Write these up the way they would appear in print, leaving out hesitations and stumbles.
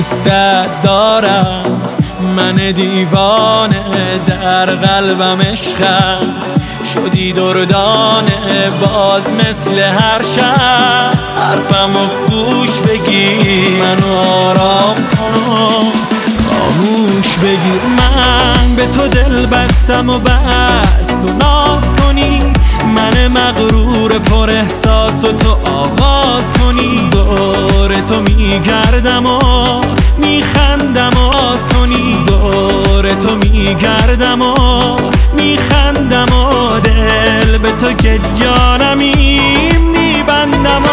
دوستت دارم، من دیوانه در قلبم عشقم، شدی دردانه باز مثل هر شب. حرفمو گوش بگیر، منو آرام کن، خاموش بگیر. من به تو دل بستم و بس تو ناز کنی، من مغرور پر احساس و تو آغاز کنی. دور تو میگردم و میخندم آز کنی، دور تو میگردم و میخندم و دل به تو که جانمی میبندم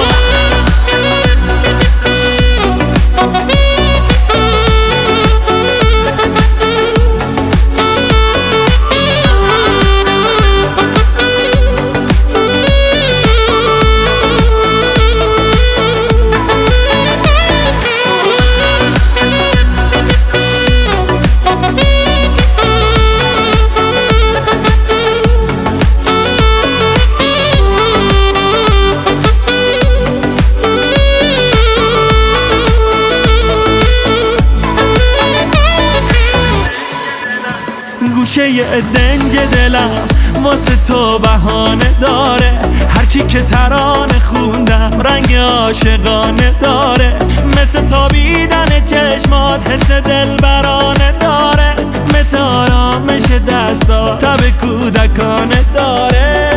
گوشه دنج دلم واسه تو بهانه داره، هرچی که ترانه خوندم رنگ عاشقانه داره. مثل تابیدن چشمات حس دلبرانه داره، مثل آرامش دستا تب کودکانه داره.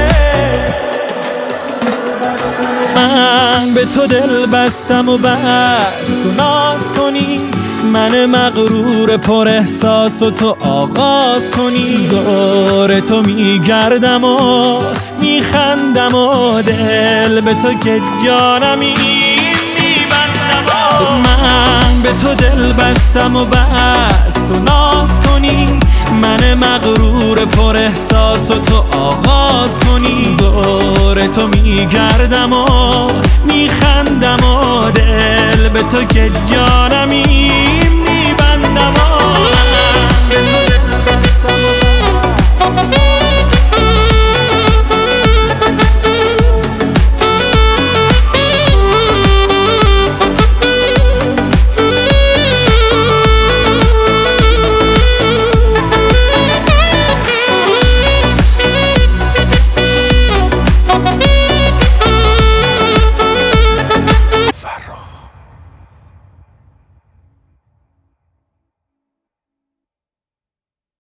من به تو دل بستم و بس تو ناز کنی، من مغرور پر احساس و تو آغاز کنی. دور تو میگردم و میخندم و دل به تو که جانمی میبندم. من به تو دل بستم و بس تو ناز کنی، من مغرور پر احساس و تو آغاز کنی. دور تو میگردم و میخندم و دل به تو که جانمی